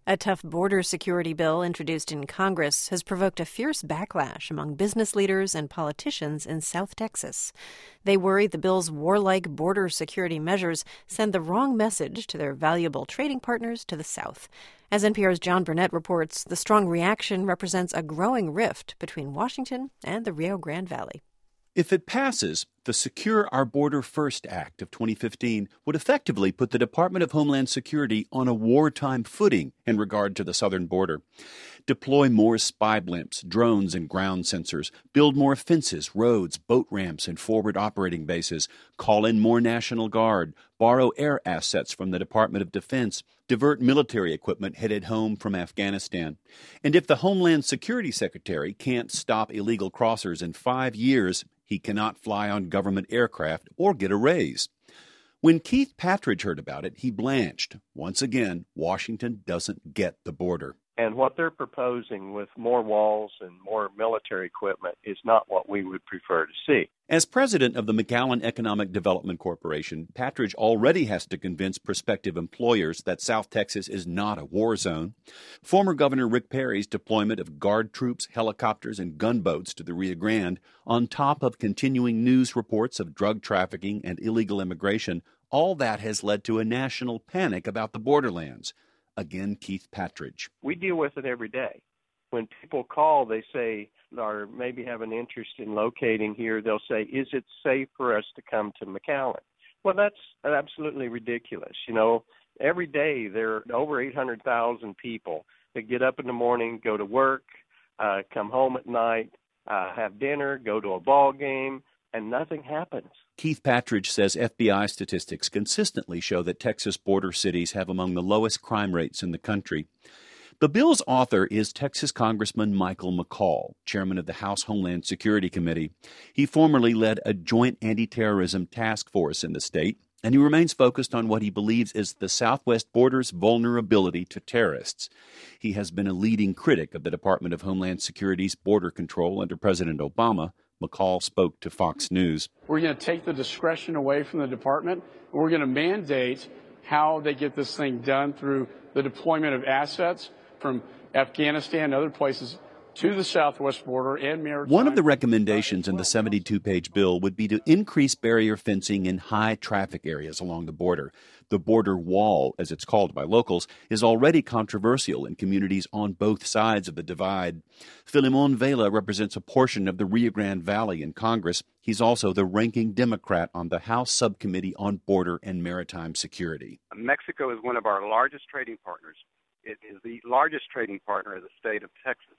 A tough border security bill introduced in Congress has provoked a fierce backlash among business leaders and politicians in South Texas. They worry the bill's warlike border security measures send the wrong message to their valuable trading partners to the south. As NPR's John Burnett reports, the strong reaction represents a growing rift between Washington and the Rio Grande Valley. If it passes, the Secure Our Border First Act of 2015 would effectively put the Department of Homeland Security on a wartime footing in regard to the southern border. Deploy more spy blimps, drones, and ground sensors. Build more fences, roads, boat ramps, and forward operating bases. Call in more National Guard. Borrow air assets from the Department of Defense. Divert military equipment headed home from Afghanistan. And if the Homeland Security Secretary can't stop illegal crossers in 5 years, he cannot fly on government aircraft or get a raise. When Keith Patridge heard about it, he blanched. Once again, Washington doesn't get the border. And what they're proposing with more walls and more military equipment is not what we would prefer to see. As president of the McAllen Economic Development Corporation, Patridge already has to convince prospective employers that South Texas is not a war zone. Former Governor Rick Perry's deployment of Guard troops, helicopters, and gunboats to the Rio Grande, on top of continuing news reports of drug trafficking and illegal immigration, all that has led to a national panic about the borderlands. Again, Keith Patridge. We deal with it every day. When people call, they say, or maybe have an interest in locating here, they'll say, is it safe for us to come to McAllen? Well, that's absolutely ridiculous. You know, every day there are over 800,000 people that get up in the morning, go to work, come home at night, have dinner, go to a ball game, and nothing happens. Keith Patridge says FBI statistics consistently show that Texas border cities have among the lowest crime rates in the country. The bill's author is Texas Congressman Michael McCaul, chairman of the House Homeland Security Committee. He formerly led a joint anti-terrorism task force in the state, and he remains focused on what he believes is the southwest border's vulnerability to terrorists. He has been a leading critic of the Department of Homeland Security's border control under President Obama. McCaul spoke to Fox News. We're going to take the discretion away from the department, and we're going to mandate how they get this thing done through the deployment of assets from Afghanistan and other places to the southwest border and maritime. One of the recommendations in the 72-page bill would be to increase barrier fencing in high traffic areas along the border. The border wall, as it's called by locals, is already controversial in communities on both sides of the divide. Filimon Vela represents a portion of the Rio Grande Valley in Congress. He's also the ranking Democrat on the House Subcommittee on Border and Maritime Security. Mexico is one of our largest trading partners. It is the largest trading partner of the state of Texas.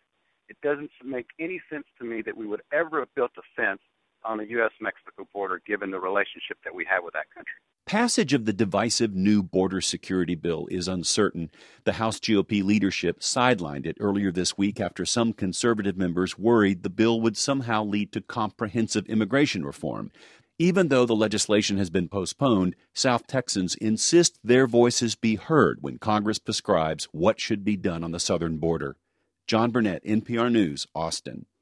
It doesn't make any sense to me that we would ever have built a fence on the U.S.-Mexico border given the relationship that we have with that country. Passage of the divisive new border security bill is uncertain. The House GOP leadership sidelined it earlier this week after some conservative members worried the bill would somehow lead to comprehensive immigration reform. Even though the legislation has been postponed, South Texans insist their voices be heard when Congress prescribes what should be done on the southern border. John Burnett, NPR News, Austin.